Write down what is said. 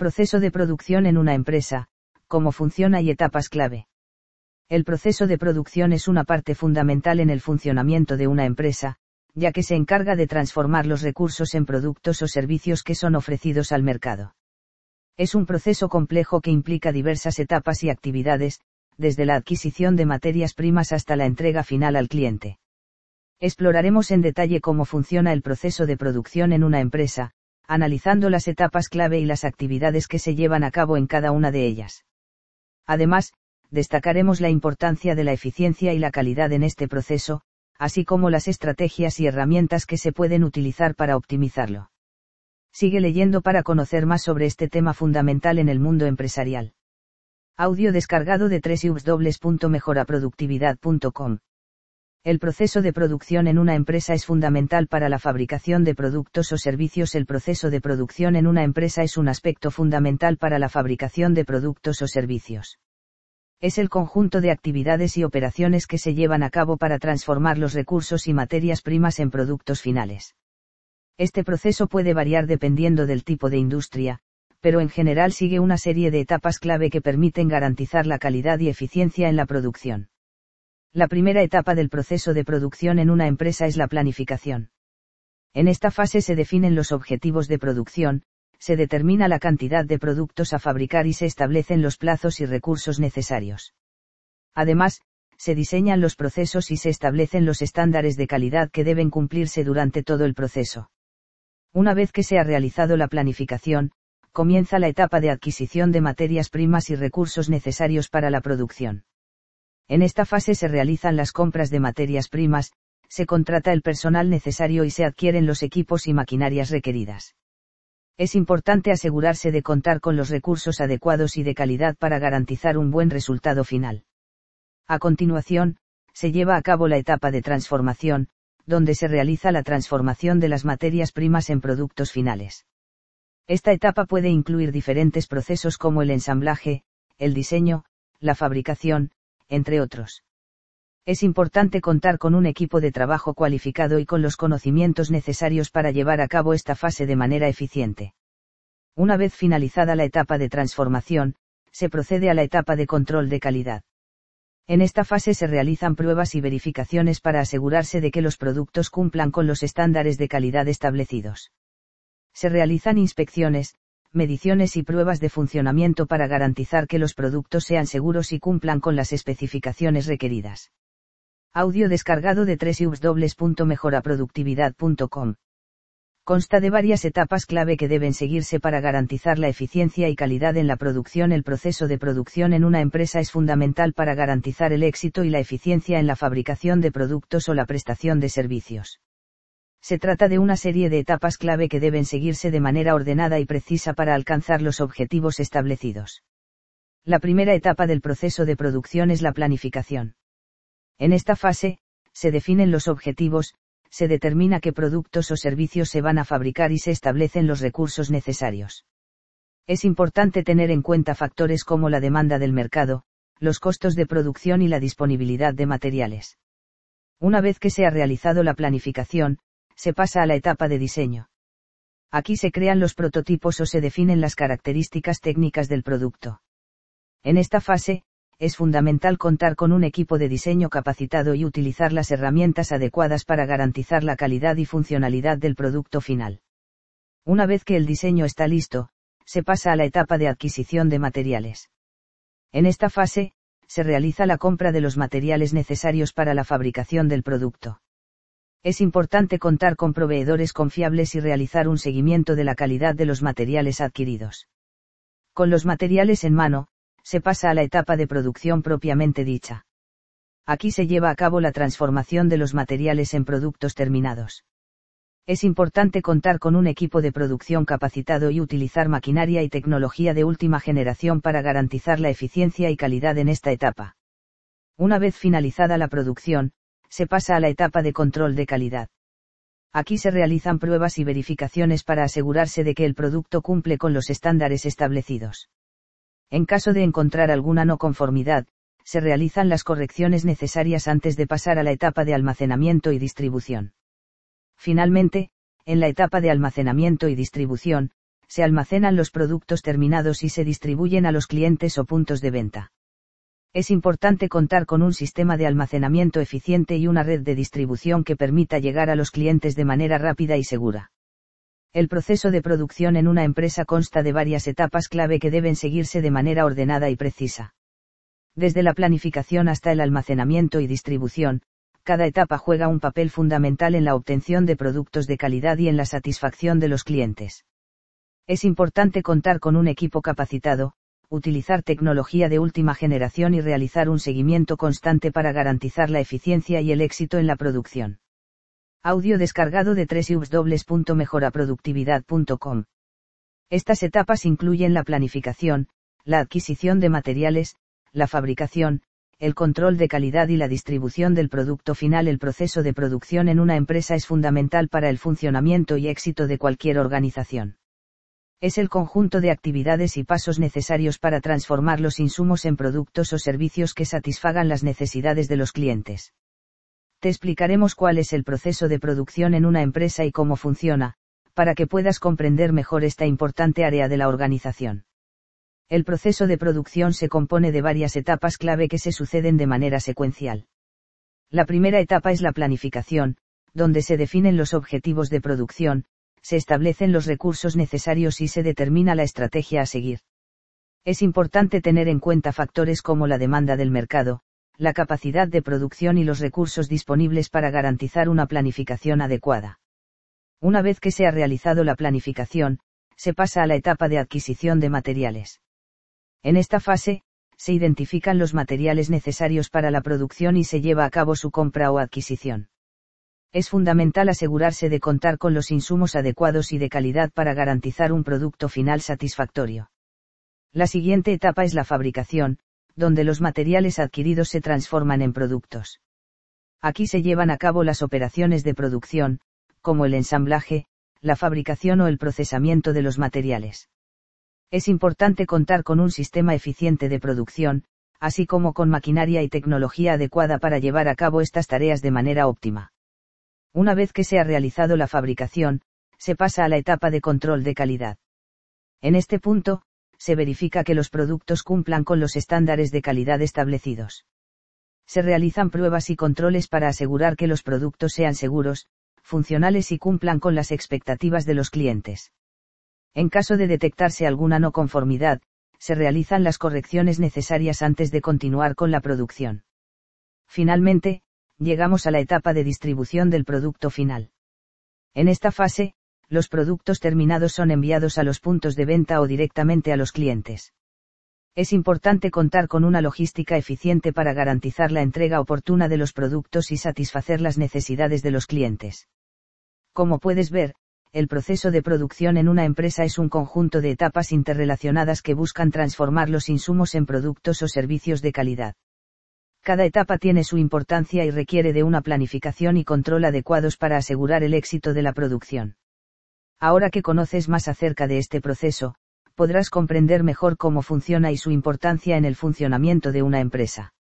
Proceso de producción en una empresa, cómo funciona y etapas clave. El proceso de producción es una parte fundamental en el funcionamiento de una empresa, ya que se encarga de transformar los recursos en productos o servicios que son ofrecidos al mercado. Es un proceso complejo que implica diversas etapas y actividades, desde la adquisición de materias primas hasta la entrega final al cliente. Exploraremos en detalle cómo funciona el proceso de producción en una empresa, analizando las etapas clave y las actividades que se llevan a cabo en cada una de ellas. Además, destacaremos la importancia de la eficiencia y la calidad en este proceso, así como las estrategias y herramientas que se pueden utilizar para optimizarlo. Sigue leyendo para conocer más sobre este tema fundamental en el mundo empresarial. Audio descargado de www.mejoraproductividad.com. El proceso de producción en una empresa es fundamental para la fabricación de productos o servicios. El proceso de producción en una empresa es un aspecto fundamental para la fabricación de productos o servicios. Es el conjunto de actividades y operaciones que se llevan a cabo para transformar los recursos y materias primas en productos finales. Este proceso puede variar dependiendo del tipo de industria, pero en general sigue una serie de etapas clave que permiten garantizar la calidad y eficiencia en la producción. La primera etapa del proceso de producción en una empresa es la planificación. En esta fase se definen los objetivos de producción, se determina la cantidad de productos a fabricar y se establecen los plazos y recursos necesarios. Además, se diseñan los procesos y se establecen los estándares de calidad que deben cumplirse durante todo el proceso. Una vez que se ha realizado la planificación, comienza la etapa de adquisición de materias primas y recursos necesarios para la producción. En esta fase se realizan las compras de materias primas, se contrata el personal necesario y se adquieren los equipos y maquinarias requeridas. Es importante asegurarse de contar con los recursos adecuados y de calidad para garantizar un buen resultado final. A continuación, se lleva a cabo la etapa de transformación, donde se realiza la transformación de las materias primas en productos finales. Esta etapa puede incluir diferentes procesos como el ensamblaje, el diseño, la fabricación, entre otros. Es importante contar con un equipo de trabajo cualificado y con los conocimientos necesarios para llevar a cabo esta fase de manera eficiente. Una vez finalizada la etapa de transformación, se procede a la etapa de control de calidad. En esta fase se realizan pruebas y verificaciones para asegurarse de que los productos cumplan con los estándares de calidad establecidos. Se realizan inspecciones, mediciones y pruebas de funcionamiento para garantizar que los productos sean seguros y cumplan con las especificaciones requeridas. Audio descargado de www.mejoraproductividad.com. Consta de varias etapas clave que deben seguirse para garantizar la eficiencia y calidad en la producción. El proceso de producción en una empresa es fundamental para garantizar el éxito y la eficiencia en la fabricación de productos o la prestación de servicios. Se trata de una serie de etapas clave que deben seguirse de manera ordenada y precisa para alcanzar los objetivos establecidos. La primera etapa del proceso de producción es la planificación. En esta fase, se definen los objetivos, se determina qué productos o servicios se van a fabricar y se establecen los recursos necesarios. Es importante tener en cuenta factores como la demanda del mercado, los costos de producción y la disponibilidad de materiales. Una vez que se ha realizado la planificación, se pasa a la etapa de diseño. Aquí se crean los prototipos o se definen las características técnicas del producto. En esta fase, es fundamental contar con un equipo de diseño capacitado y utilizar las herramientas adecuadas para garantizar la calidad y funcionalidad del producto final. Una vez que el diseño está listo, se pasa a la etapa de adquisición de materiales. En esta fase, se realiza la compra de los materiales necesarios para la fabricación del producto. Es importante contar con proveedores confiables y realizar un seguimiento de la calidad de los materiales adquiridos. Con los materiales en mano, se pasa a la etapa de producción propiamente dicha. Aquí se lleva a cabo la transformación de los materiales en productos terminados. Es importante contar con un equipo de producción capacitado y utilizar maquinaria y tecnología de última generación para garantizar la eficiencia y calidad en esta etapa. Una vez finalizada la producción, se pasa a la etapa de control de calidad. Aquí se realizan pruebas y verificaciones para asegurarse de que el producto cumple con los estándares establecidos. En caso de encontrar alguna no conformidad, se realizan las correcciones necesarias antes de pasar a la etapa de almacenamiento y distribución. Finalmente, en la etapa de almacenamiento y distribución, se almacenan los productos terminados y se distribuyen a los clientes o puntos de venta. Es importante contar con un sistema de almacenamiento eficiente y una red de distribución que permita llegar a los clientes de manera rápida y segura. El proceso de producción en una empresa consta de varias etapas clave que deben seguirse de manera ordenada y precisa. Desde la planificación hasta el almacenamiento y distribución, cada etapa juega un papel fundamental en la obtención de productos de calidad y en la satisfacción de los clientes. Es importante contar con un equipo capacitado, utilizar tecnología de última generación y realizar un seguimiento constante para garantizar la eficiencia y el éxito en la producción. Audio descargado de www.mejoraproductividad.com. Estas etapas incluyen la planificación, la adquisición de materiales, la fabricación, el control de calidad y la distribución del producto final. El proceso de producción en una empresa es fundamental para el funcionamiento y éxito de cualquier organización. Es el conjunto de actividades y pasos necesarios para transformar los insumos en productos o servicios que satisfagan las necesidades de los clientes. Te explicaremos cuál es el proceso de producción en una empresa y cómo funciona, para que puedas comprender mejor esta importante área de la organización. El proceso de producción se compone de varias etapas clave que se suceden de manera secuencial. La primera etapa es la planificación, donde se definen los objetivos de producción, se establecen los recursos necesarios y se determina la estrategia a seguir. Es importante tener en cuenta factores como la demanda del mercado, la capacidad de producción y los recursos disponibles para garantizar una planificación adecuada. Una vez que se ha realizado la planificación, se pasa a la etapa de adquisición de materiales. En esta fase, se identifican los materiales necesarios para la producción y se lleva a cabo su compra o adquisición. Es fundamental asegurarse de contar con los insumos adecuados y de calidad para garantizar un producto final satisfactorio. La siguiente etapa es la fabricación, donde los materiales adquiridos se transforman en productos. Aquí se llevan a cabo las operaciones de producción, como el ensamblaje, la fabricación o el procesamiento de los materiales. Es importante contar con un sistema eficiente de producción, así como con maquinaria y tecnología adecuada para llevar a cabo estas tareas de manera óptima. Una vez que se ha realizado la fabricación, se pasa a la etapa de control de calidad. En este punto, se verifica que los productos cumplan con los estándares de calidad establecidos. Se realizan pruebas y controles para asegurar que los productos sean seguros, funcionales y cumplan con las expectativas de los clientes. En caso de detectarse alguna no conformidad, se realizan las correcciones necesarias antes de continuar con la producción. Finalmente, llegamos a la etapa de distribución del producto final. En esta fase, los productos terminados son enviados a los puntos de venta o directamente a los clientes. Es importante contar con una logística eficiente para garantizar la entrega oportuna de los productos y satisfacer las necesidades de los clientes. Como puedes ver, el proceso de producción en una empresa es un conjunto de etapas interrelacionadas que buscan transformar los insumos en productos o servicios de calidad. Cada etapa tiene su importancia y requiere de una planificación y control adecuados para asegurar el éxito de la producción. Ahora que conoces más acerca de este proceso, podrás comprender mejor cómo funciona y su importancia en el funcionamiento de una empresa.